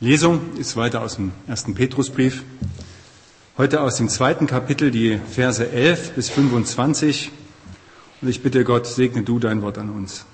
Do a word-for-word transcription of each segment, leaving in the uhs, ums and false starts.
Lesung ist weiter aus dem ersten Petrusbrief. Heute aus dem zweiten Kapitel, die Verse elf bis fünfundzwanzig. Und ich bitte Gott, segne du dein Wort an uns.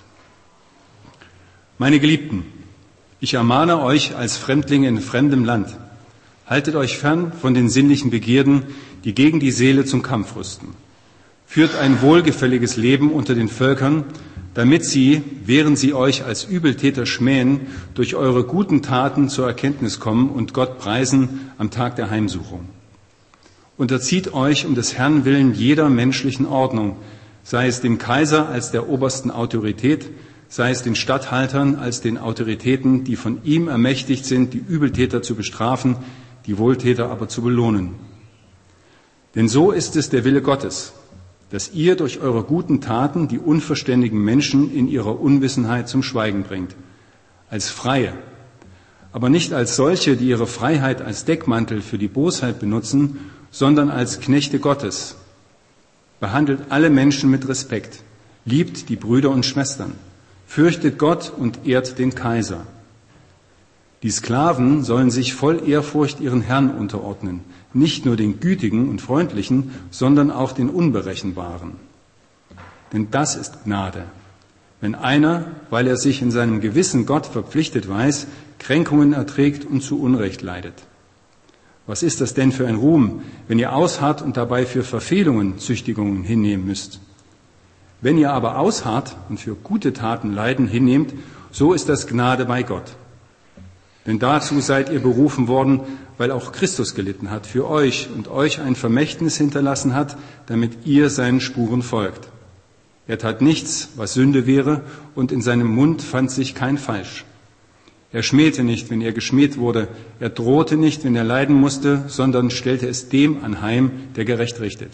Meine Geliebten, ich ermahne euch als Fremdlinge in fremdem Land. Haltet euch fern von den sinnlichen Begierden, die gegen die Seele zum Kampf rüsten. Führt ein wohlgefälliges Leben unter den Völkern, damit sie, während sie euch als Übeltäter schmähen, durch eure guten Taten zur Erkenntnis kommen und Gott preisen am Tag der Heimsuchung. Unterzieht euch um des Herrn willen jeder menschlichen Ordnung, sei es dem Kaiser als der obersten Autorität, sei es den Statthaltern als den Autoritäten, die von ihm ermächtigt sind, die Übeltäter zu bestrafen, die Wohltäter aber zu belohnen. Denn so ist es der Wille Gottes, dass ihr durch eure guten Taten die unverständigen Menschen in ihrer Unwissenheit zum Schweigen bringt, als Freie, aber nicht als solche, die ihre Freiheit als Deckmantel für die Bosheit benutzen, sondern als Knechte Gottes. Behandelt alle Menschen mit Respekt, liebt die Brüder und Schwestern, fürchtet Gott und ehrt den Kaiser. Die Sklaven sollen sich voll Ehrfurcht ihren Herrn unterordnen, nicht nur den Gütigen und Freundlichen, sondern auch den Unberechenbaren. Denn das ist Gnade, wenn einer, weil er sich in seinem Gewissen Gott verpflichtet weiß, Kränkungen erträgt und zu Unrecht leidet. Was ist das denn für ein Ruhm, wenn ihr ausharrt und dabei für Verfehlungen Züchtigungen hinnehmen müsst? Wenn ihr aber ausharrt und für gute Taten Leiden hinnehmt, so ist das Gnade bei Gott. Denn dazu seid ihr berufen worden, weil auch Christus gelitten hat für euch und euch ein Vermächtnis hinterlassen hat, damit ihr seinen Spuren folgt. Er tat nichts, was Sünde wäre, und in seinem Mund fand sich kein Falsch. Er schmähte nicht, wenn er geschmäht wurde, er drohte nicht, wenn er leiden musste, sondern stellte es dem anheim, der gerecht richtet.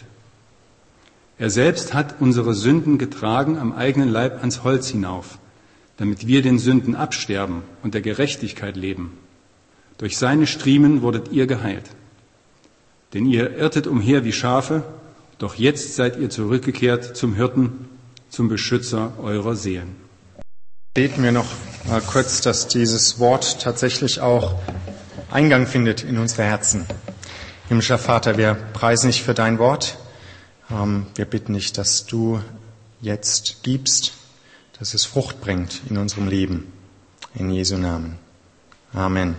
Er selbst hat unsere Sünden getragen am eigenen Leib ans Holz hinauf, damit wir den Sünden absterben und der Gerechtigkeit leben. Durch seine Striemen wurdet ihr geheilt. Denn ihr irrtet umher wie Schafe, doch jetzt seid ihr zurückgekehrt zum Hirten, zum Beschützer eurer Seelen. Beten wir noch mal kurz, dass dieses Wort tatsächlich auch Eingang findet in unsere Herzen. Himmlischer Vater, wir preisen dich für dein Wort. Wir bitten dich, dass du jetzt gibst, dass es Frucht bringt in unserem Leben. In Jesu Namen. Amen.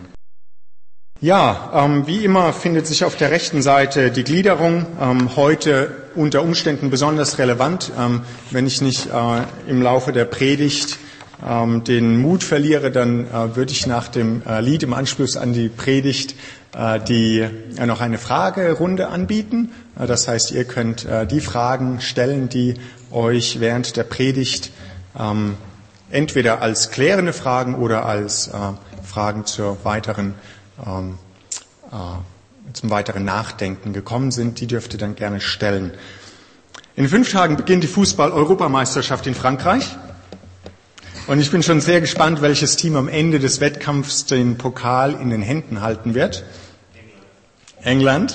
Ja, ähm, wie immer findet sich auf der rechten Seite die Gliederung. Ähm, heute unter Umständen besonders relevant, ähm, wenn ich nicht äh, im Laufe der Predigt ähm, den Mut verliere, dann äh, würde ich nach dem äh, Lied im Anschluss an die Predigt äh, die äh, noch eine Fragerunde anbieten. Äh, das heißt, ihr könnt äh, die Fragen stellen, die euch während der Predigt Ähm, entweder als klärende Fragen oder als äh, Fragen zur weiteren, ähm, äh, zum weiteren Nachdenken gekommen sind. Die dürft ihr dann gerne stellen. In fünf Tagen beginnt die Fußball-Europameisterschaft in Frankreich. Und ich bin schon sehr gespannt, welches Team am Ende des Wettkampfs den Pokal in den Händen halten wird. England.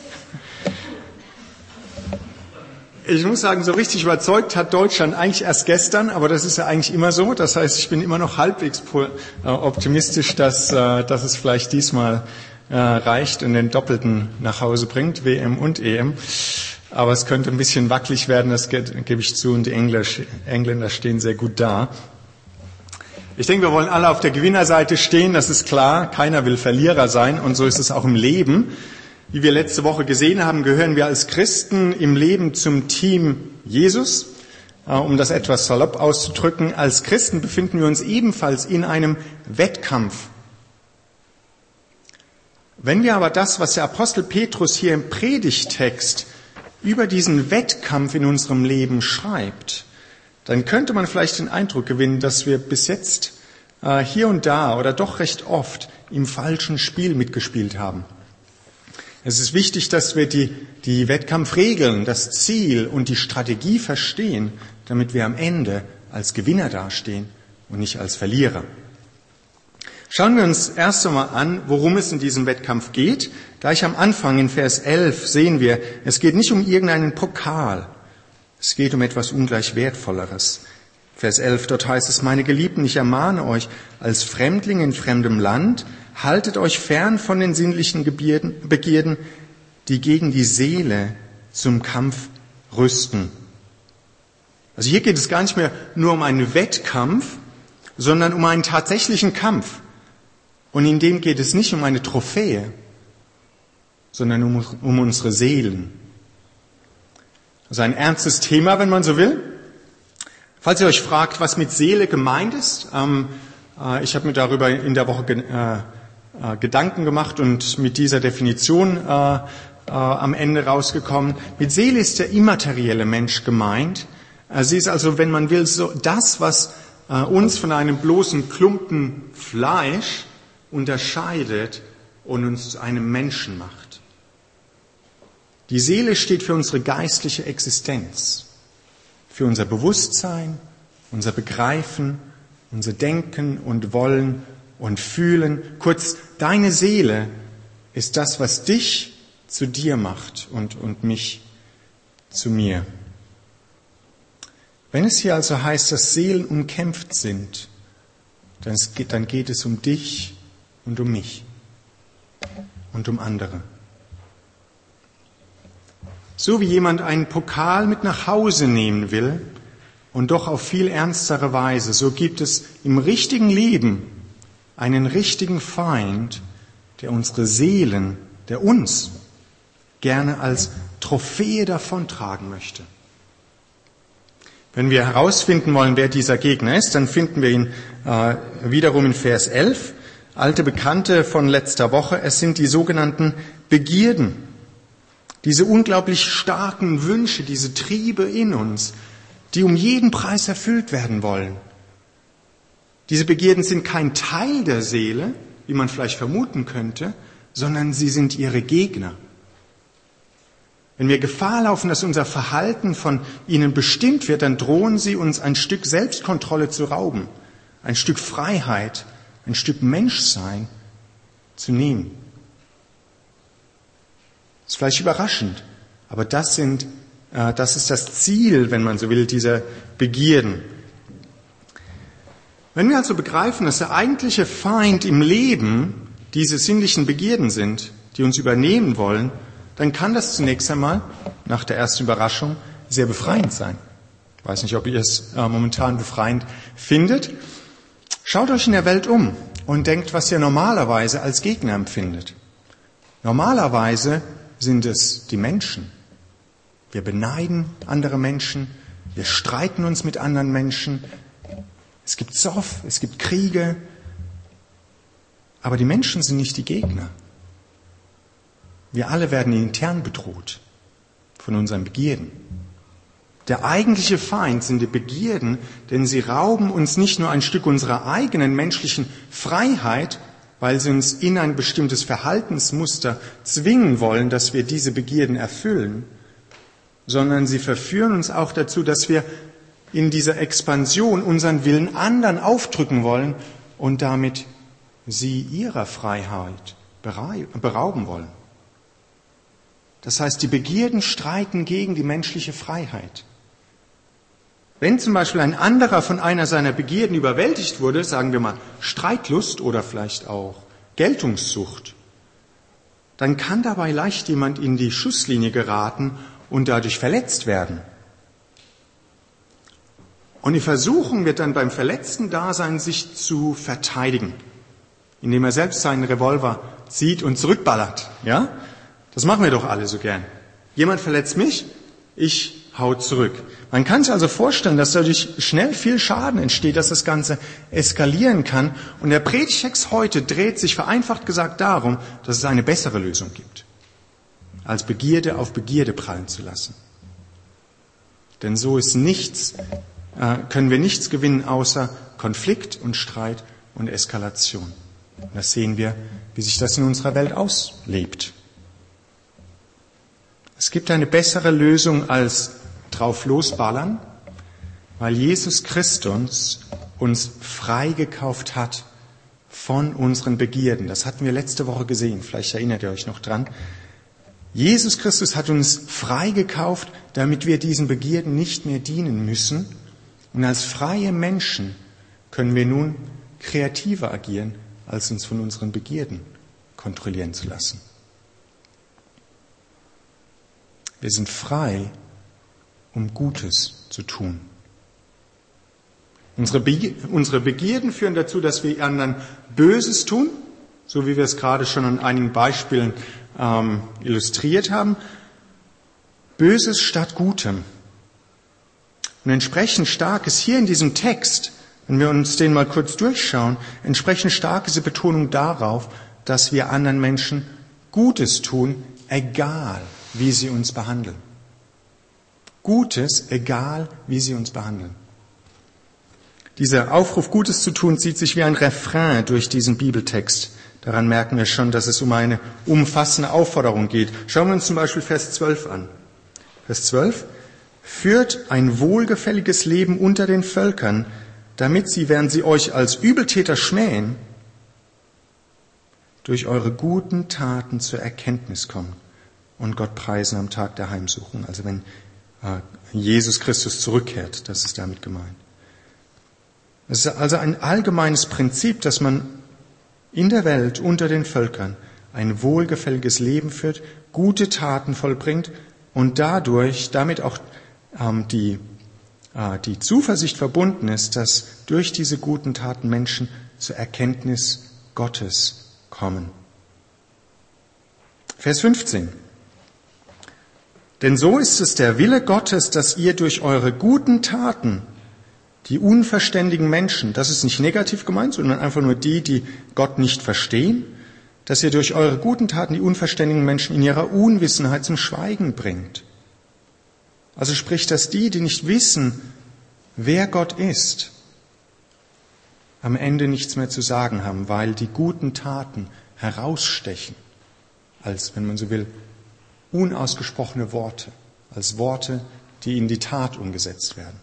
Ich muss sagen, so richtig überzeugt hat Deutschland eigentlich erst gestern, aber das ist ja eigentlich immer so. Das heißt, ich bin immer noch halbwegs optimistisch, dass, dass es vielleicht diesmal reicht und den Doppelten nach Hause bringt, W M und E M. Aber es könnte ein bisschen wackelig werden, das gebe ich zu, und die Engländer stehen sehr gut da. Ich denke, wir wollen alle auf der Gewinnerseite stehen, das ist klar. Keiner will Verlierer sein, und so ist es auch im Leben. Wie wir letzte Woche gesehen haben, gehören wir als Christen im Leben zum Team Jesus. Um das etwas salopp auszudrücken, als Christen befinden wir uns ebenfalls in einem Wettkampf. Wenn wir aber das, was der Apostel Petrus hier im Predigttext über diesen Wettkampf in unserem Leben schreibt, dann könnte man vielleicht den Eindruck gewinnen, dass wir bis jetzt äh, hier und da oder doch recht oft im falschen Spiel mitgespielt haben. Es ist wichtig, dass wir die, die Wettkampfregeln, das Ziel und die Strategie verstehen, damit wir am Ende als Gewinner dastehen und nicht als Verlierer. Schauen wir uns erst einmal an, worum es in diesem Wettkampf geht. Gleich am Anfang in Vers elf sehen wir, es geht nicht um irgendeinen Pokal. Es geht um etwas ungleich Wertvolleres. Vers elf, dort heißt es, meine Geliebten, ich ermahne euch, als Fremdlinge in fremdem Land, haltet euch fern von den sinnlichen Begierden, die gegen die Seele zum Kampf rüsten. Also hier geht es gar nicht mehr nur um einen Wettkampf, sondern um einen tatsächlichen Kampf. Und in dem geht es nicht um eine Trophäe, sondern um, um unsere Seelen. Also ein ernstes Thema, wenn man so will. Falls ihr euch fragt, was mit Seele gemeint ist, ähm, äh, ich habe mir darüber in der Woche ge- äh, äh, Gedanken gemacht und mit dieser Definition äh, äh, am Ende rausgekommen. Mit Seele ist der immaterielle Mensch gemeint. Äh, sie ist also, wenn man will, so das, was äh, uns von einem bloßen Klumpen Fleisch unterscheidet und uns zu einem Menschen macht. Die Seele steht für unsere geistliche Existenz, für unser Bewusstsein, unser Begreifen, unser Denken und Wollen und Fühlen. Kurz, deine Seele ist das, was dich zu dir macht und, und mich zu mir. Wenn es hier also heißt, dass Seelen umkämpft sind, dann geht, dann geht es um dich und um mich und um andere. So wie jemand einen Pokal mit nach Hause nehmen will und doch auf viel ernstere Weise, so gibt es im richtigen Leben einen richtigen Feind, der unsere Seelen, der uns gerne als Trophäe davontragen möchte. Wenn wir herausfinden wollen, wer dieser Gegner ist, dann finden wir ihn äh, wiederum in Vers elf. Alte Bekannte von letzter Woche, es sind die sogenannten Begierden. Diese unglaublich starken Wünsche, diese Triebe in uns, die um jeden Preis erfüllt werden wollen. Diese Begierden sind kein Teil der Seele, wie man vielleicht vermuten könnte, sondern sie sind ihre Gegner. Wenn wir Gefahr laufen, dass unser Verhalten von ihnen bestimmt wird, dann drohen sie uns ein Stück Selbstkontrolle zu rauben, ein Stück Freiheit, ein Stück Menschsein zu nehmen. Das ist vielleicht überraschend, aber das sind, äh, das ist das Ziel, wenn man so will, dieser Begierden. Wenn wir also begreifen, dass der eigentliche Feind im Leben diese sinnlichen Begierden sind, die uns übernehmen wollen, dann kann das zunächst einmal, nach der ersten Überraschung, sehr befreiend sein. Ich weiß nicht, ob ihr es äh, momentan befreiend findet. Schaut euch in der Welt um und denkt, was ihr normalerweise als Gegner empfindet. Normalerweise sind es die Menschen. Wir beneiden andere Menschen, wir streiten uns mit anderen Menschen, es gibt Zoff, es gibt Kriege, aber die Menschen sind nicht die Gegner. Wir alle werden intern bedroht von unseren Begierden. Der eigentliche Feind sind die Begierden, denn sie rauben uns nicht nur ein Stück unserer eigenen menschlichen Freiheit, weil sie uns in ein bestimmtes Verhaltensmuster zwingen wollen, dass wir diese Begierden erfüllen, sondern sie verführen uns auch dazu, dass wir in dieser Expansion unseren Willen anderen aufdrücken wollen und damit sie ihrer Freiheit berauben wollen. Das heißt, die Begierden streiten gegen die menschliche Freiheit. Wenn zum Beispiel ein anderer von einer seiner Begierden überwältigt wurde, sagen wir mal Streitlust oder vielleicht auch Geltungssucht, dann kann dabei leicht jemand in die Schusslinie geraten und dadurch verletzt werden. Und die Versuchung wird dann beim Verletzten da sein, sich zu verteidigen, indem er selbst seinen Revolver zieht und zurückballert. Ja? Das machen wir doch alle so gern. Jemand verletzt mich, ich hau zurück. Man kann sich also vorstellen, dass dadurch schnell viel Schaden entsteht, dass das Ganze eskalieren kann. Und der Predigtext heute dreht sich vereinfacht gesagt darum, dass es eine bessere Lösung gibt, als Begierde auf Begierde prallen zu lassen. Denn so ist nichts, äh, können wir nichts gewinnen außer Konflikt und Streit und Eskalation. Und das sehen wir, wie sich das in unserer Welt auslebt. Es gibt eine bessere Lösung als drauf losballern, weil Jesus Christus uns freigekauft hat von unseren Begierden. Das hatten wir letzte Woche gesehen, vielleicht erinnert ihr euch noch dran. Jesus Christus hat uns freigekauft, damit wir diesen Begierden nicht mehr dienen müssen. Und als freie Menschen können wir nun kreativer agieren, als uns von unseren Begierden kontrollieren zu lassen. Wir sind frei, um Gutes zu tun. Unsere, Be- unsere Begierden führen dazu, dass wir anderen Böses tun, so wie wir es gerade schon an einigen Beispielen ähm, illustriert haben. Böses statt Gutem. Und entsprechend stark ist hier in diesem Text, wenn wir uns den mal kurz durchschauen, entsprechend stark ist die Betonung darauf, dass wir anderen Menschen Gutes tun, egal wie sie uns behandeln. Gutes, egal wie sie uns behandeln. Dieser Aufruf, Gutes zu tun, zieht sich wie ein Refrain durch diesen Bibeltext. Daran merken wir schon, dass es um eine umfassende Aufforderung geht. Schauen wir uns zum Beispiel Vers zwölf an. Vers zwölf. Führt ein wohlgefälliges Leben unter den Völkern, damit sie, während sie euch als Übeltäter schmähen, durch eure guten Taten zur Erkenntnis kommen und Gott preisen am Tag der Heimsuchung. Also wenn äh, Jesus Christus zurückkehrt, das ist damit gemeint. Es ist also ein allgemeines Prinzip, dass man in der Welt unter den Völkern ein wohlgefälliges Leben führt, gute Taten vollbringt und dadurch damit auch ähm, die, äh, die Zuversicht verbunden ist, dass durch diese guten Taten Menschen zur Erkenntnis Gottes kommen. Vers fünfzehn. Denn so ist es der Wille Gottes, dass ihr durch eure guten Taten die unverständigen Menschen, das ist nicht negativ gemeint, sondern einfach nur die, die Gott nicht verstehen, dass ihr durch eure guten Taten die unverständigen Menschen in ihrer Unwissenheit zum Schweigen bringt. Also sprich, dass die, die nicht wissen, wer Gott ist, am Ende nichts mehr zu sagen haben, weil die guten Taten herausstechen, als, wenn man so will, unausgesprochene Worte, als Worte, die in die Tat umgesetzt werden.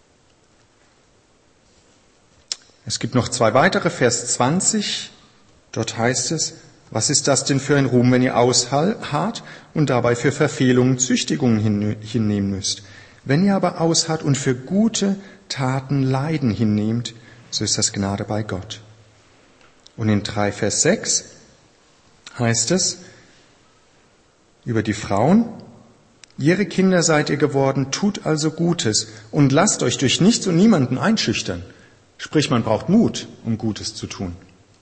Es gibt noch zwei weitere, Vers zwanzig, dort heißt es, was ist das denn für ein Ruhm, wenn ihr ausharrt und dabei für Verfehlungen Züchtigungen hinnehmen müsst? Wenn ihr aber ausharrt und für gute Taten Leiden hinnehmt, so ist das Gnade bei Gott. Und in drei Vers sechs heißt es über die Frauen, ihre Kinder seid ihr geworden, tut also Gutes und lasst euch durch nichts und niemanden einschüchtern. Sprich, man braucht Mut, um Gutes zu tun.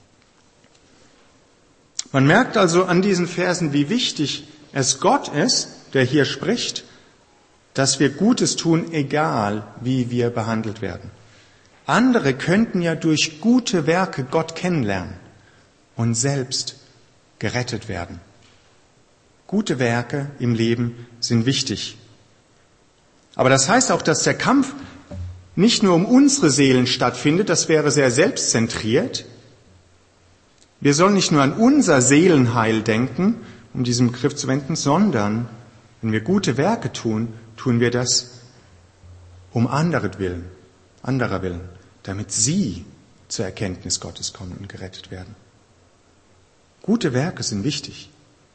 Man merkt also an diesen Versen, wie wichtig es Gott ist, der hier spricht, dass wir Gutes tun, egal wie wir behandelt werden. Andere könnten ja durch gute Werke Gott kennenlernen und selbst gerettet werden. Gute Werke im Leben sind wichtig. Aber das heißt auch, dass der Kampf nicht nur um unsere Seelen stattfindet, das wäre sehr selbstzentriert. Wir sollen nicht nur an unser Seelenheil denken, um diesen Begriff zu wenden, sondern wenn wir gute Werke tun, tun wir das um anderer Willen, anderer Willen, damit sie zur Erkenntnis Gottes kommen und gerettet werden. Gute Werke sind wichtig.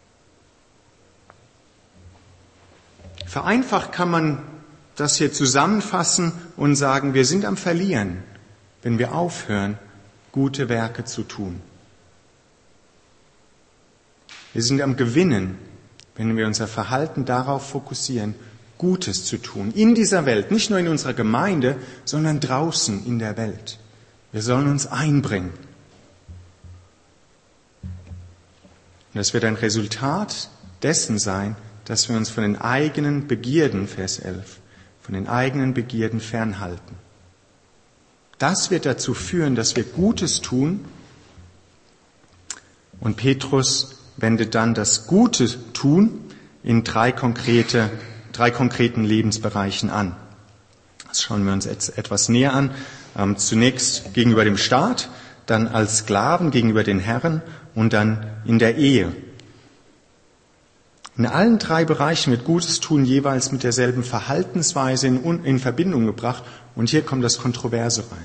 Vereinfacht kann man das hier zusammenfassen und sagen, wir sind am Verlieren, wenn wir aufhören, gute Werke zu tun. Wir sind am Gewinnen, wenn wir unser Verhalten darauf fokussieren, Gutes zu tun. In dieser Welt, nicht nur in unserer Gemeinde, sondern draußen in der Welt. Wir sollen uns einbringen. Und das wird ein Resultat dessen sein, dass wir uns von den eigenen Begierden, Vers elf, von den eigenen Begierden fernhalten. Das wird dazu führen, dass wir Gutes tun. Und Petrus wendet dann das Gute tun in drei konkrete, drei konkreten Lebensbereichen an. Das schauen wir uns jetzt etwas näher an. Ähm, zunächst gegenüber dem Staat, dann als Sklaven gegenüber den Herren und dann in der Ehe. In allen drei Bereichen wird Gutes tun jeweils mit derselben Verhaltensweise in, in Verbindung gebracht. Und hier kommt das Kontroverse rein.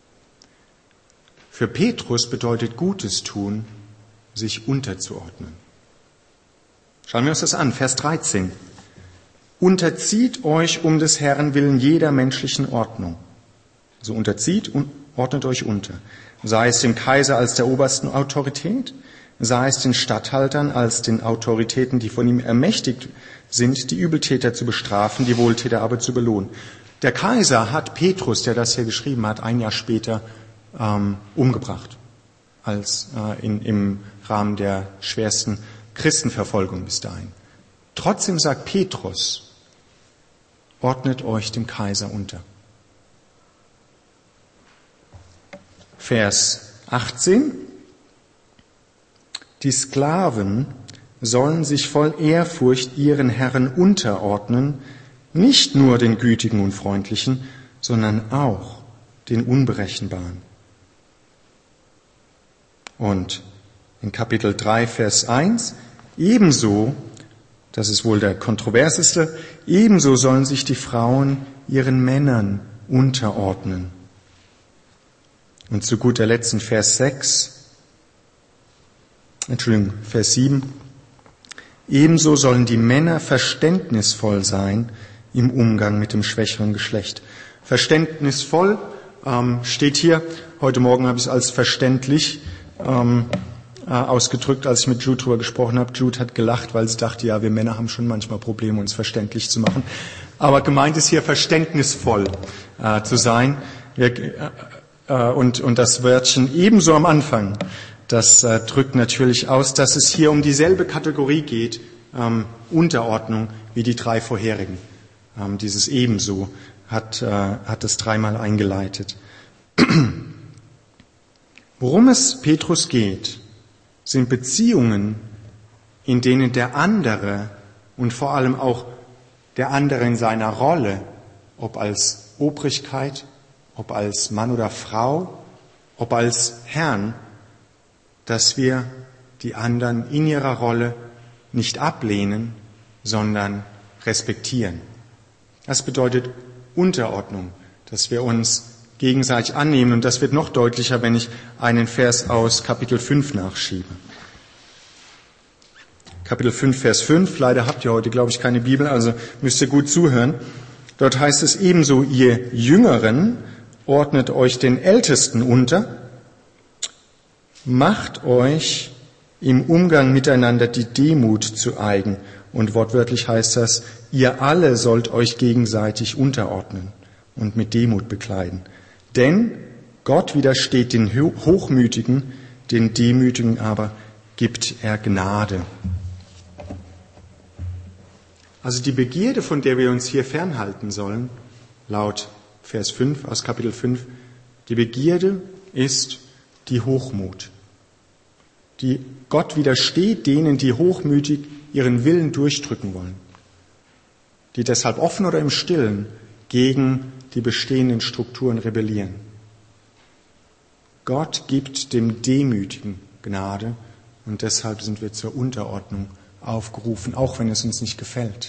Für Petrus bedeutet Gutes tun, sich unterzuordnen. Schauen wir uns das an, Vers dreizehn. Unterzieht euch um des Herrn willen jeder menschlichen Ordnung. Also unterzieht ordnet euch unter. Sei es dem Kaiser als der obersten Autorität, sei es den Statthaltern als den Autoritäten, die von ihm ermächtigt sind, die Übeltäter zu bestrafen, die Wohltäter aber zu belohnen. Der Kaiser hat Petrus, der das hier geschrieben hat, ein Jahr später ähm, umgebracht, als äh, in, im Rahmen der schwersten Christenverfolgung bis dahin. Trotzdem sagt Petrus, ordnet euch dem Kaiser unter. Vers achtzehn. Die Sklaven sollen sich voll Ehrfurcht ihren Herren unterordnen, nicht nur den Gütigen und Freundlichen, sondern auch den Unberechenbaren. Und in Kapitel drei, Vers eins, ebenso, das ist wohl der kontroverseste, ebenso sollen sich die Frauen ihren Männern unterordnen. Und zu guter Letzt in Vers sechs, Entschuldigung, Vers sieben, ebenso sollen die Männer verständnisvoll sein im Umgang mit dem schwächeren Geschlecht. Verständnisvoll ähm, steht hier, heute Morgen habe ich es als verständlich ähm, äh, ausgedrückt, als ich mit Jude darüber gesprochen habe. Jude hat gelacht, weil sie dachte, ja, wir Männer haben schon manchmal Probleme, uns verständlich zu machen. Aber gemeint ist hier verständnisvoll äh, zu sein. Wir, äh, äh, und, und das Wörtchen ebenso am Anfang, das äh, drückt natürlich aus, dass es hier um dieselbe Kategorie geht, ähm, Unterordnung, wie die drei vorherigen. Ähm, dieses ebenso hat, äh, hat es dreimal eingeleitet. Worum es Petrus geht, sind Beziehungen, in denen der andere und vor allem auch der andere in seiner Rolle, ob als Obrigkeit, ob als Mann oder Frau, ob als Herrn, dass wir die anderen in ihrer Rolle nicht ablehnen, sondern respektieren. Das bedeutet Unterordnung, dass wir uns gegenseitig annehmen. Und das wird noch deutlicher, wenn ich einen Vers aus Kapitel fünf nachschiebe. Kapitel fünf, Vers fünf. Leider habt ihr heute, glaube ich, keine Bibel, also müsst ihr gut zuhören. Dort heißt es ebenso, ihr Jüngeren ordnet euch den Ältesten unter, macht euch im Umgang miteinander die Demut zu eigen. Und wortwörtlich heißt das, ihr alle sollt euch gegenseitig unterordnen und mit Demut bekleiden. Denn Gott widersteht den Hochmütigen, den Demütigen aber gibt er Gnade. Also die Begierde, von der wir uns hier fernhalten sollen, laut Vers fünf aus Kapitel fünf, die Begierde ist die Hochmut. Die Gott widersteht denen, die hochmütig ihren Willen durchdrücken wollen, die deshalb offen oder im Stillen gegen die bestehenden Strukturen rebellieren. Gott gibt dem Demütigen Gnade und deshalb sind wir zur Unterordnung aufgerufen, auch wenn es uns nicht gefällt.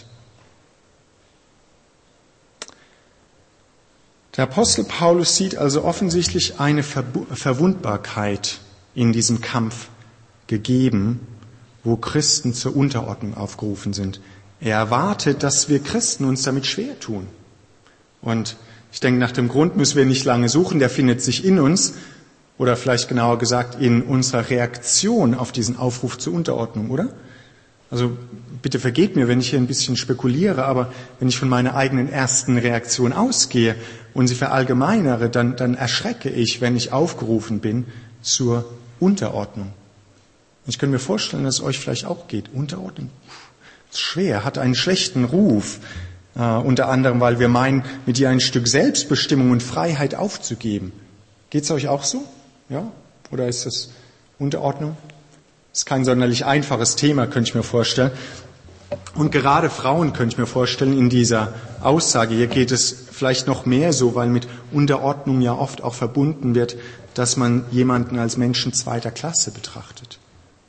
Der Apostel Paulus sieht also offensichtlich eine Verwundbarkeit in diesem Kampf gegeben, wo Christen zur Unterordnung aufgerufen sind. Er erwartet, dass wir Christen uns damit schwer tun. Und ich denke, nach dem Grund müssen wir nicht lange suchen, der findet sich in uns, oder vielleicht genauer gesagt in unserer Reaktion auf diesen Aufruf zur Unterordnung, oder? Also bitte vergebt mir, wenn ich hier ein bisschen spekuliere, aber wenn ich von meiner eigenen ersten Reaktion ausgehe und sie verallgemeinere, dann, dann erschrecke ich, wenn ich aufgerufen bin zur Unterordnung. Und ich könnte mir vorstellen, dass es euch vielleicht auch geht. Unterordnung ist schwer, hat einen schlechten Ruf, äh, unter anderem, weil wir meinen, mit ihr ein Stück Selbstbestimmung und Freiheit aufzugeben. Geht es euch auch so? Ja? Oder ist das Unterordnung? Das ist kein sonderlich einfaches Thema, könnte ich mir vorstellen. Und gerade Frauen könnte ich mir vorstellen, in dieser Aussage hier geht es vielleicht noch mehr so, weil mit Unterordnung ja oft auch verbunden wird, dass man jemanden als Menschen zweiter Klasse betrachtet.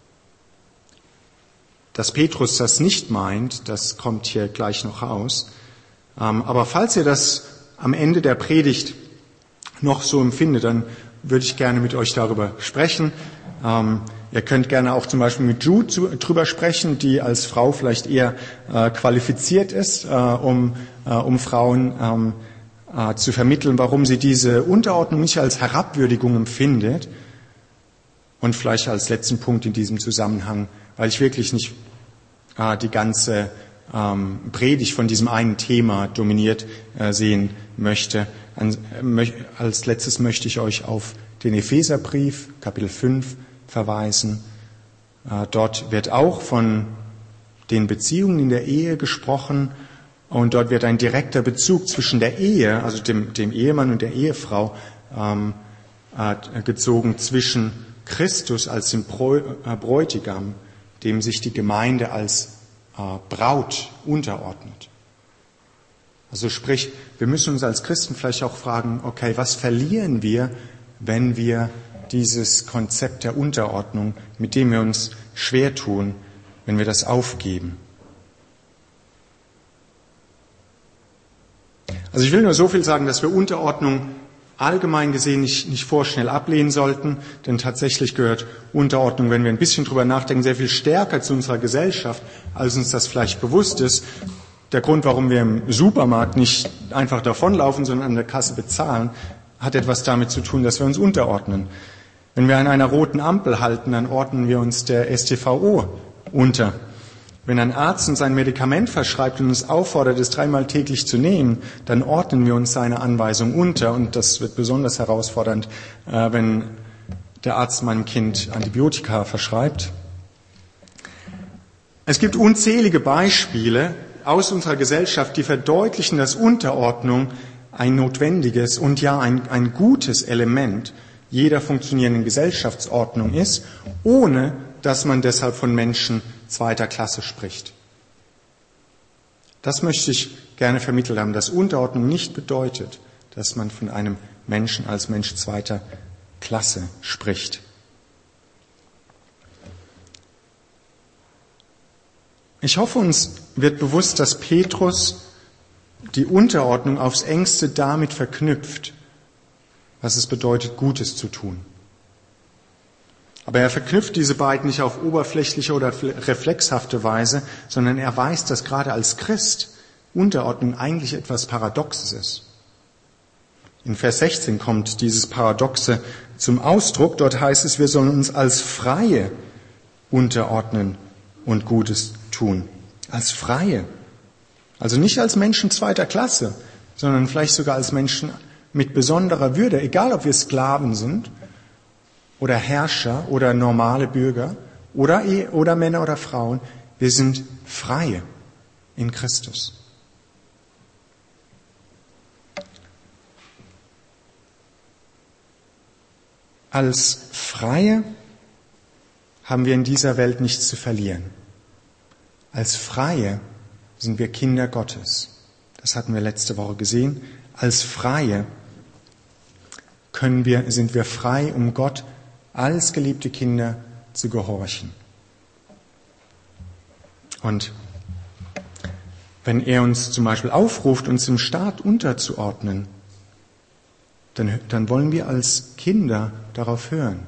Dass Petrus das nicht meint, das kommt hier gleich noch raus. Aber falls ihr das am Ende der Predigt noch so empfindet, dann würde ich gerne mit euch darüber sprechen. Ähm, ihr könnt gerne auch zum Beispiel mit Jude zu, drüber sprechen, die als Frau vielleicht eher äh, qualifiziert ist, äh, um, äh, um Frauen ähm, äh, zu vermitteln, warum sie diese Unterordnung nicht als Herabwürdigung empfindet. Und vielleicht als letzten Punkt in diesem Zusammenhang, weil ich wirklich nicht äh, die ganze ähm, Predigt von diesem einen Thema dominiert äh, sehen möchte. An, mö- als letztes möchte ich euch auf den Epheserbrief, Kapitel fünf, verweisen. Äh, dort wird auch von den Beziehungen in der Ehe gesprochen und dort wird ein direkter Bezug zwischen der Ehe, also dem, dem Ehemann und der Ehefrau, ähm, äh, gezogen zwischen Christus als dem Bräutigam, dem sich die Gemeinde als äh, Braut unterordnet. Also sprich, wir müssen uns als Christen vielleicht auch fragen, okay, was verlieren wir, wenn wir dieses Konzept der Unterordnung, mit dem wir uns schwer tun, wenn wir das aufgeben? Also ich will nur so viel sagen, dass wir Unterordnung allgemein gesehen nicht, nicht vorschnell ablehnen sollten, denn tatsächlich gehört Unterordnung, wenn wir ein bisschen drüber nachdenken, sehr viel stärker zu unserer Gesellschaft, als uns das vielleicht bewusst ist. Der Grund, warum wir im Supermarkt nicht einfach davonlaufen, sondern an der Kasse bezahlen, hat etwas damit zu tun, dass wir uns unterordnen. Wenn wir an einer roten Ampel halten, dann ordnen wir uns der S T V O unter. Wenn ein Arzt uns ein Medikament verschreibt und uns auffordert, es dreimal täglich zu nehmen, dann ordnen wir uns seine Anweisung unter. Und das wird besonders herausfordernd, äh, wenn der Arzt meinem Kind Antibiotika verschreibt. Es gibt unzählige Beispiele aus unserer Gesellschaft, die verdeutlichen, dass Unterordnung ein notwendiges und ja ein, ein gutes Element jeder funktionierenden Gesellschaftsordnung ist, ohne dass man deshalb von Menschen zweiter Klasse spricht. Das möchte ich gerne vermittelt haben, dass Unterordnung nicht bedeutet, dass man von einem Menschen als Mensch zweiter Klasse spricht. Ich hoffe, uns wird bewusst, dass Petrus die Unterordnung aufs Engste damit verknüpft, was es bedeutet, Gutes zu tun. Aber er verknüpft diese beiden nicht auf oberflächliche oder reflexhafte Weise, sondern er weiß, dass gerade als Christ Unterordnung eigentlich etwas Paradoxes ist. In Vers sechzehn kommt dieses Paradoxe zum Ausdruck. Dort heißt es, wir sollen uns als Freie unterordnen und Gutes tun. Als Freie. Also nicht als Menschen zweiter Klasse, sondern vielleicht sogar als Menschen mit besonderer Würde, egal ob wir Sklaven sind oder Herrscher oder normale Bürger oder, oder Männer oder Frauen, wir sind Freie in Christus. Als Freie haben wir in dieser Welt nichts zu verlieren. Als Freie sind wir Kinder Gottes. Das hatten wir letzte Woche gesehen. Als Freie können wir, sind wir frei, um Gott als geliebte Kinder zu gehorchen. Und wenn er uns zum Beispiel aufruft, uns dem Staat unterzuordnen, dann, dann wollen wir als Kinder darauf hören.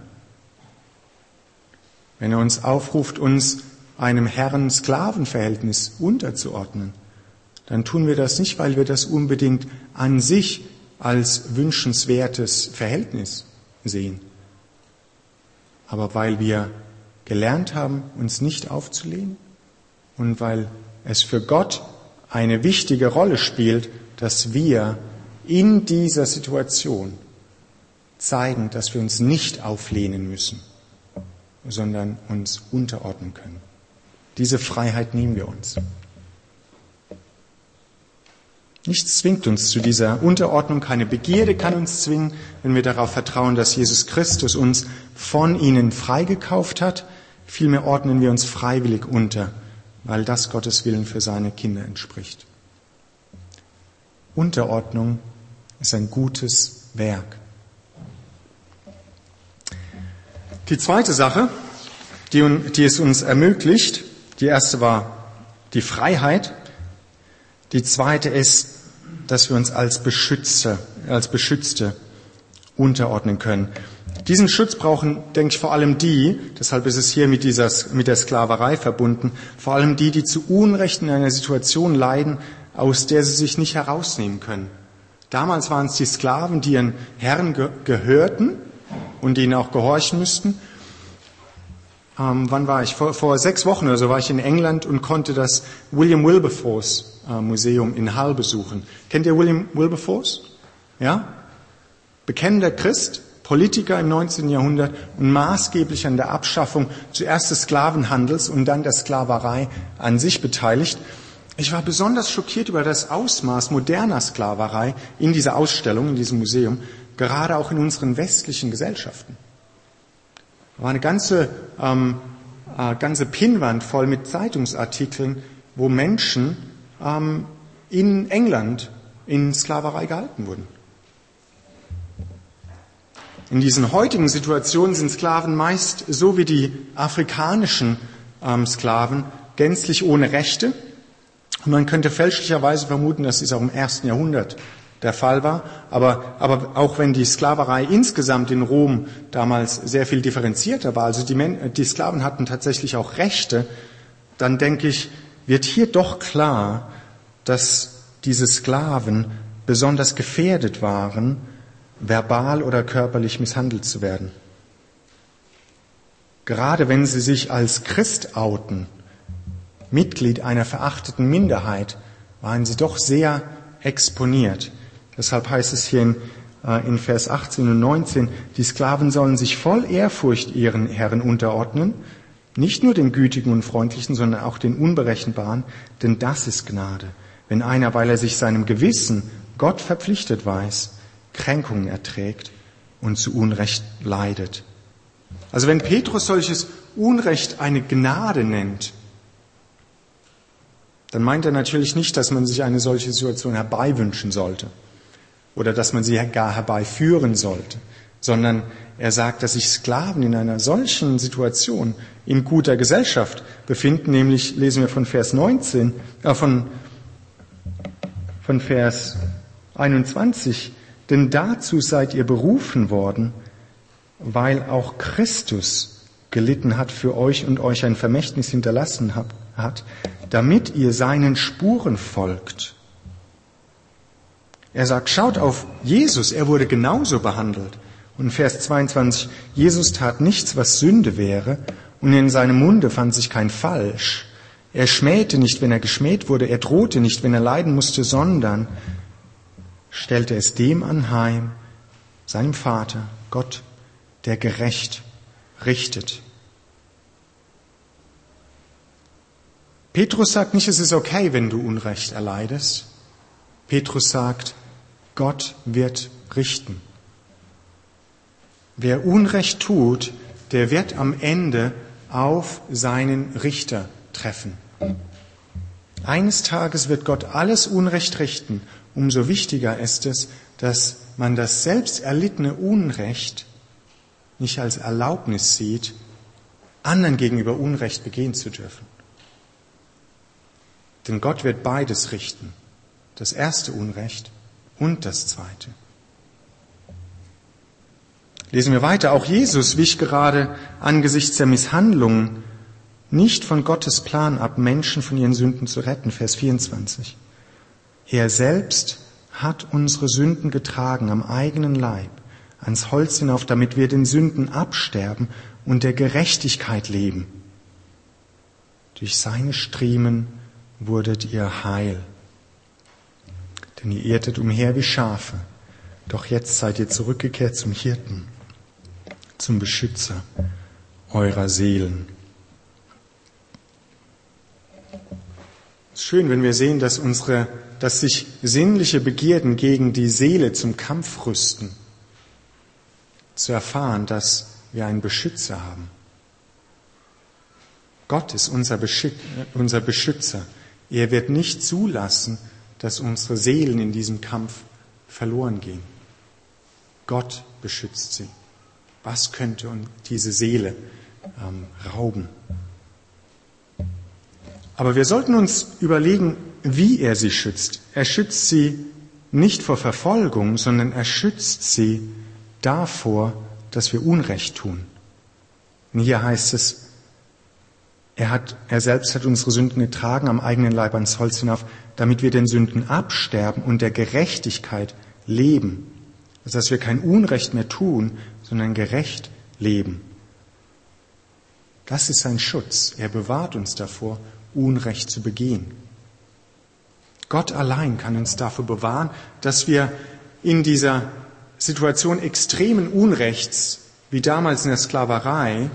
Wenn er uns aufruft, uns einem Herren-Sklaven-Verhältnis unterzuordnen, dann tun wir das nicht, weil wir das unbedingt an sich als wünschenswertes Verhältnis sehen, aber weil wir gelernt haben, uns nicht aufzulehnen und weil es für Gott eine wichtige Rolle spielt, dass wir in dieser Situation zeigen, dass wir uns nicht auflehnen müssen, sondern uns unterordnen können. Diese Freiheit nehmen wir uns. Nichts zwingt uns zu dieser Unterordnung, keine Begierde kann uns zwingen, wenn wir darauf vertrauen, dass Jesus Christus uns von ihnen freigekauft hat. Vielmehr ordnen wir uns freiwillig unter, weil das Gottes Willen für seine Kinder entspricht. Unterordnung ist ein gutes Werk. Die zweite Sache, die, die es uns ermöglicht, die erste war die Freiheit. Die zweite ist, dass wir uns als Beschützer, als Beschützte unterordnen können. Diesen Schutz brauchen, denke ich, vor allem die, deshalb ist es hier mit dieser, mit der Sklaverei verbunden, vor allem die, die zu Unrecht in einer Situation leiden, aus der sie sich nicht herausnehmen können. Damals waren es die Sklaven, die ihren Herren ge- gehörten und ihnen auch gehorchen müssten. Ähm, wann war ich? Vor, vor sechs Wochen oder so war ich in England und konnte das William Wilberforce äh, Museum in Hull besuchen. Kennt ihr William Wilberforce? Ja? Bekennender Christ, Politiker im neunzehnten Jahrhundert und maßgeblich an der Abschaffung zuerst des Sklavenhandels und dann der Sklaverei an sich beteiligt. Ich war besonders schockiert über das Ausmaß moderner Sklaverei in dieser Ausstellung, in diesem Museum, gerade auch in unseren westlichen Gesellschaften. Da war eine ganze, ähm, äh, ganze Pinnwand voll mit Zeitungsartikeln, wo Menschen ähm, in England in Sklaverei gehalten wurden. In diesen heutigen Situationen sind Sklaven meist, so wie die afrikanischen ähm, Sklaven, gänzlich ohne Rechte. Und man könnte fälschlicherweise vermuten, dass dies auch im ersten Jahrhundert der Fall war. Aber, aber auch wenn die Sklaverei insgesamt in Rom damals sehr viel differenzierter war, also die, Men- die Sklaven hatten tatsächlich auch Rechte, dann denke ich, wird hier doch klar, dass diese Sklaven besonders gefährdet waren, verbal oder körperlich misshandelt zu werden. Gerade wenn sie sich als Christ outen, Mitglied einer verachteten Minderheit, waren sie doch sehr exponiert. Deshalb heißt es hier in, äh, in Vers achtzehn und neunzehn, die Sklaven sollen sich voll Ehrfurcht ihren Herren unterordnen, nicht nur den Gütigen und Freundlichen, sondern auch den Unberechenbaren, denn das ist Gnade. Wenn einer, weil er sich seinem Gewissen Gott verpflichtet weiß, Kränkungen erträgt und zu Unrecht leidet. Also wenn Petrus solches Unrecht eine Gnade nennt, dann meint er natürlich nicht, dass man sich eine solche Situation herbeiwünschen sollte oder dass man sie gar herbeiführen sollte, sondern er sagt, dass sich Sklaven in einer solchen Situation in guter Gesellschaft befinden, nämlich lesen wir von Vers neunzehn, äh, von, von Vers einundzwanzig, denn dazu seid ihr berufen worden, weil auch Christus gelitten hat für euch und euch ein Vermächtnis hinterlassen hat, damit ihr seinen Spuren folgt. Er sagt, schaut auf Jesus, er wurde genauso behandelt. Und in Vers zweiundzwanzig, Jesus tat nichts, was Sünde wäre, und in seinem Munde fand sich kein Falsch. Er schmähte nicht, wenn er geschmäht wurde, er drohte nicht, wenn er leiden musste, sondern stellte es dem anheim, seinem Vater, Gott, der gerecht richtet. Petrus sagt nicht, es ist okay, wenn du Unrecht erleidest. Petrus sagt, Gott wird richten. Wer Unrecht tut, der wird am Ende auf seinen Richter treffen. Eines Tages wird Gott alles Unrecht richten. Umso wichtiger ist es, dass man das selbst erlittene Unrecht nicht als Erlaubnis sieht, anderen gegenüber Unrecht begehen zu dürfen. Denn Gott wird beides richten, das erste Unrecht und das zweite. Lesen wir weiter, auch Jesus wich gerade angesichts der Misshandlungen nicht von Gottes Plan ab, Menschen von ihren Sünden zu retten. Vers vierundzwanzig. Er selbst hat unsere Sünden getragen am eigenen Leib, ans Holz hinauf, damit wir den Sünden absterben und der Gerechtigkeit leben. Durch seine Striemen wurdet ihr heil. Denn ihr irrtet umher wie Schafe, doch jetzt seid ihr zurückgekehrt zum Hirten, zum Beschützer eurer Seelen. Es ist schön, wenn wir sehen, dass unsere, dass sich sinnliche Begierden gegen die Seele zum Kampf rüsten, zu erfahren, dass wir einen Beschützer haben. Gott ist unser Beschützer. Er wird nicht zulassen, dass unsere Seelen in diesem Kampf verloren gehen. Gott beschützt sie. Was könnte uns diese Seele ähm, rauben? Aber wir sollten uns überlegen, wie er sie schützt. Er schützt sie nicht vor Verfolgung, sondern er schützt sie davor, dass wir Unrecht tun. Und hier heißt es, er, hat, er selbst hat unsere Sünden getragen am eigenen Leib ans Holz hinauf, damit wir den Sünden absterben und der Gerechtigkeit leben. Also dass wir kein Unrecht mehr tun, sondern gerecht leben. Das ist sein Schutz. Er bewahrt uns davor, Unrecht zu begehen. Gott allein kann uns davor bewahren, dass wir in dieser Situation extremen Unrechts, wie damals in der Sklaverei,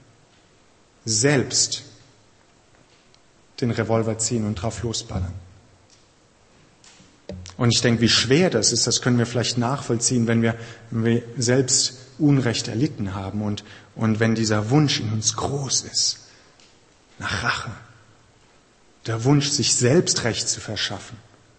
selbst den Revolver ziehen und drauf losballern. Und ich denke, wie schwer das ist, das können wir vielleicht nachvollziehen, wenn wir, wenn wir selbst Unrecht erlitten haben und, und wenn dieser Wunsch in uns groß ist, nach Rache, der Wunsch, sich selbst Recht zu verschaffen.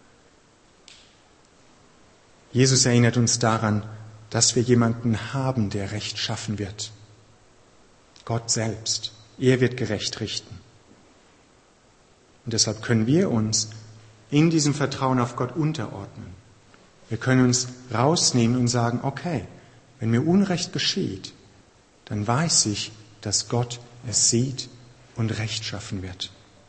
Jesus erinnert uns daran, dass wir jemanden haben, der Recht schaffen wird. Gott selbst. Er wird gerecht richten. Und deshalb können wir uns in diesem Vertrauen auf Gott unterordnen. Wir können uns rausnehmen und sagen, okay, wenn mir Unrecht geschieht, dann weiß ich, dass Gott es sieht und Recht schaffen wird.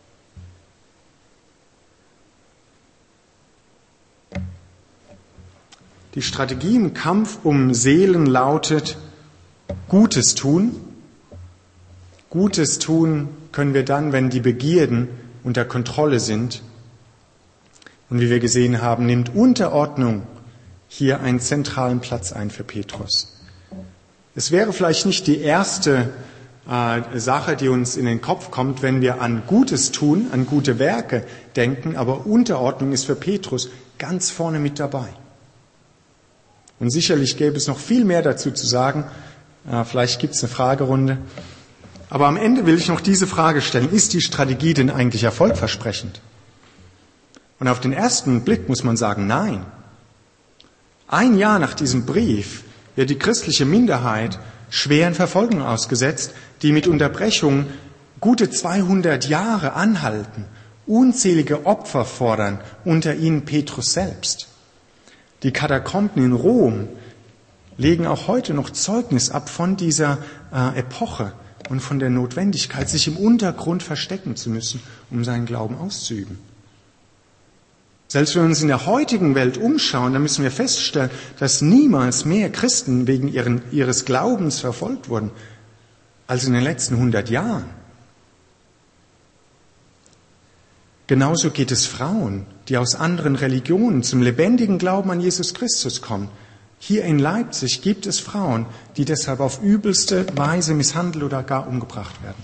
Die Strategie im Kampf um Seelen lautet, Gutes tun. Gutes tun können wir dann, wenn die Begierden unter Kontrolle sind. Und wie wir gesehen haben, nimmt Unterordnung hier einen zentralen Platz ein für Petrus. Es wäre vielleicht nicht die erste äh, Sache, die uns in den Kopf kommt, wenn wir an Gutes tun, an gute Werke denken, aber Unterordnung ist für Petrus ganz vorne mit dabei. Und sicherlich gäbe es noch viel mehr dazu zu sagen. Äh, vielleicht gibt es eine Fragerunde. Aber am Ende will ich noch diese Frage stellen. Ist die Strategie denn eigentlich erfolgversprechend? Und auf den ersten Blick muss man sagen, nein. Ein Jahr nach diesem Brief wird die christliche Minderheit schweren Verfolgungen ausgesetzt, die mit Unterbrechung gute zweihundert Jahre anhalten, unzählige Opfer fordern, unter ihnen Petrus selbst. Die Katakomben in Rom legen auch heute noch Zeugnis ab von dieser äh, Epoche und von der Notwendigkeit, sich im Untergrund verstecken zu müssen, um seinen Glauben auszuüben. Selbst wenn wir uns in der heutigen Welt umschauen, dann müssen wir feststellen, dass niemals mehr Christen wegen ihren, ihres Glaubens verfolgt wurden, als in den letzten hundert Jahren. Genauso geht es Frauen, die aus anderen Religionen zum lebendigen Glauben an Jesus Christus kommen. Hier in Leipzig gibt es Frauen, die deshalb auf übelste Weise misshandelt oder gar umgebracht werden.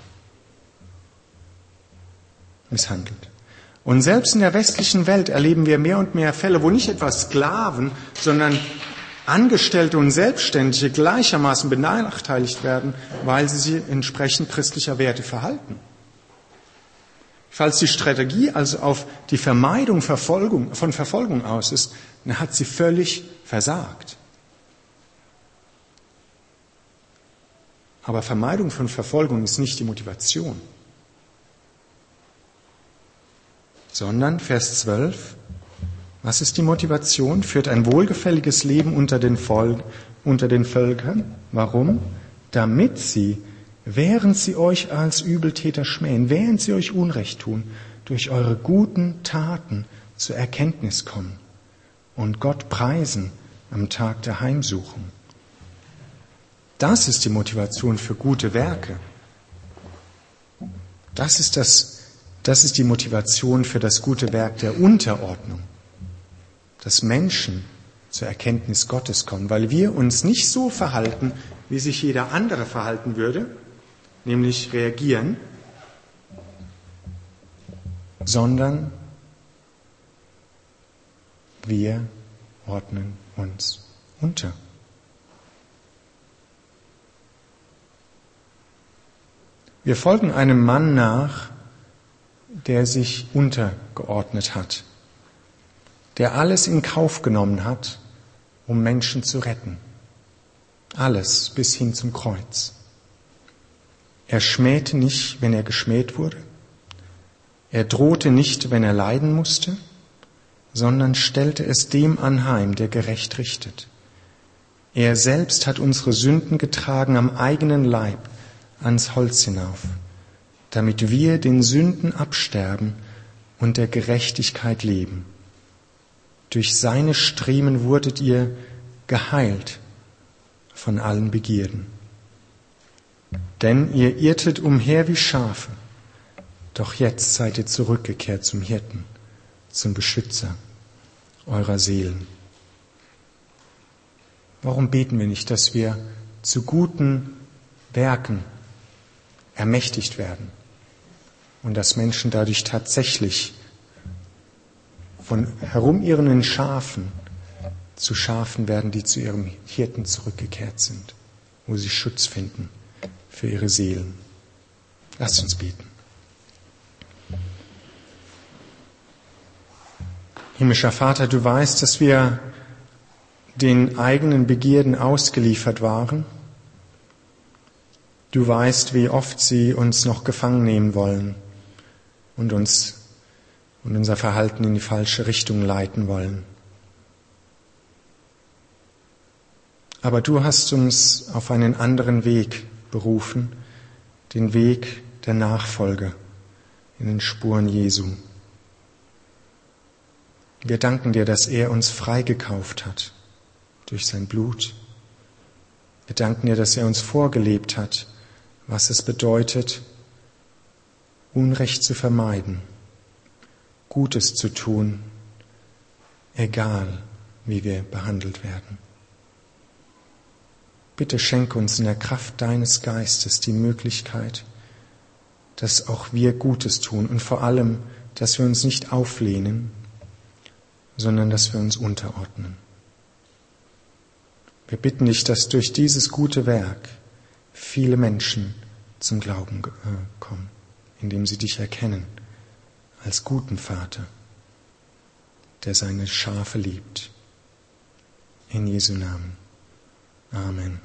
Misshandelt. Und selbst in der westlichen Welt erleben wir mehr und mehr Fälle, wo nicht etwa Sklaven, sondern Angestellte und Selbstständige gleichermaßen benachteiligt werden, weil sie sich entsprechend christlicher Werte verhalten. Falls die Strategie also auf die Vermeidung Verfolgung, von Verfolgung aus ist, dann hat sie völlig versagt. Aber Vermeidung von Verfolgung ist nicht die Motivation. Sondern, Vers zwölf, was ist die Motivation? Führt ein wohlgefälliges Leben unter den, Vol- unter den Völkern. Warum? Damit sie, während sie euch als Übeltäter schmähen, während sie euch Unrecht tun, durch eure guten Taten zur Erkenntnis kommen und Gott preisen am Tag der Heimsuchung. Das ist die Motivation für gute Werke. Das ist das Das ist die Motivation für das gute Werk der Unterordnung, dass Menschen zur Erkenntnis Gottes kommen, weil wir uns nicht so verhalten, wie sich jeder andere verhalten würde, nämlich reagieren, sondern wir ordnen uns unter. Wir folgen einem Mann nach, der sich untergeordnet hat, der alles in Kauf genommen hat, um Menschen zu retten. Alles bis hin zum Kreuz. Er schmähte nicht, wenn er geschmäht wurde. Er drohte nicht, wenn er leiden musste, sondern stellte es dem anheim, der gerecht richtet. Er selbst hat unsere Sünden getragen am eigenen Leib ans Holz hinauf, damit wir den Sünden absterben und der Gerechtigkeit leben. Durch seine Striemen wurdet ihr geheilt von allen Begierden. Denn ihr irrtet umher wie Schafe, doch jetzt seid ihr zurückgekehrt zum Hirten, zum Beschützer eurer Seelen. Warum beten wir nicht, dass wir zu guten Werken ermächtigt werden und dass Menschen dadurch tatsächlich von herumirrenden Schafen zu Schafen werden, die zu ihrem Hirten zurückgekehrt sind, wo sie Schutz finden für ihre Seelen. Lasst uns beten. Himmlischer Vater, du weißt, dass wir den eigenen Begierden ausgeliefert waren. Du weißt, wie oft sie uns noch gefangen nehmen wollen und uns und unser Verhalten in die falsche Richtung leiten wollen. Aber du hast uns auf einen anderen Weg berufen, den Weg der Nachfolge in den Spuren Jesu. Wir danken dir, dass er uns freigekauft hat durch sein Blut. Wir danken dir, dass er uns vorgelebt hat, was es bedeutet, Unrecht zu vermeiden, Gutes zu tun, egal wie wir behandelt werden. Bitte schenke uns in der Kraft deines Geistes die Möglichkeit, dass auch wir Gutes tun und vor allem, dass wir uns nicht auflehnen, sondern dass wir uns unterordnen. Wir bitten dich, dass durch dieses gute Werk viele Menschen zum Glauben kommen, indem sie dich erkennen als guten Vater, der seine Schafe liebt. In Jesu Namen. Amen.